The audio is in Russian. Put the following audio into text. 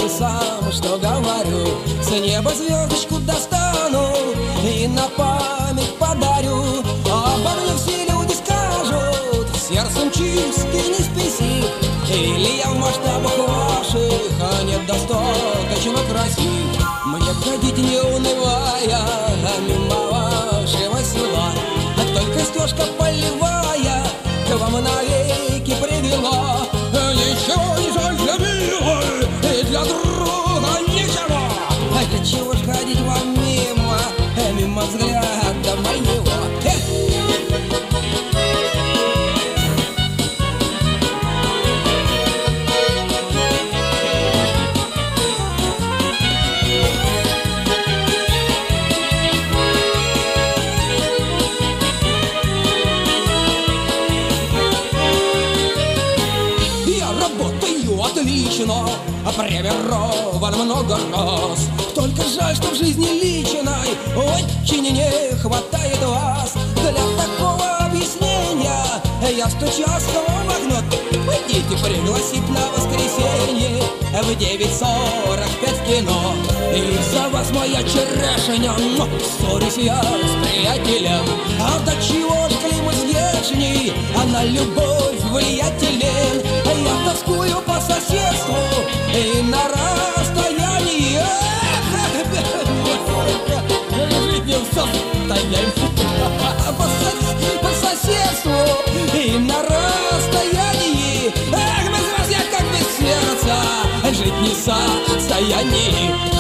не сам, что говорю. С неба звездочку достану и на память подарю. Обо мне все люди скажут: сердцем чистый, не спесив. Или я в масштабах ваших, а нет, достаточно красив. Мне ходить не унывая мимо вашего села, а только стежка полевая к вам навеки привела. Ничего не жаль для милой, и для друга ничего. А для чего ж ходить вам мимо, мимо взгляда моего? Отлично, премирован много раз. Только жаль, что в жизни личной очень не хватает вас. Для такого объяснения я стучал снова в окно. Пойдите пригласить на воскресенье в 9:45 кино. Из-за вас моя черешня, ссорюсь я с приятелем. А до чего ж климат здешний, а на любовь влиятелен. Я тоскую по соседству и на расстоянии. Жить не в состоянии. По соседству и на расстоянии. Без вас я как без сердца, жить не в состоянии.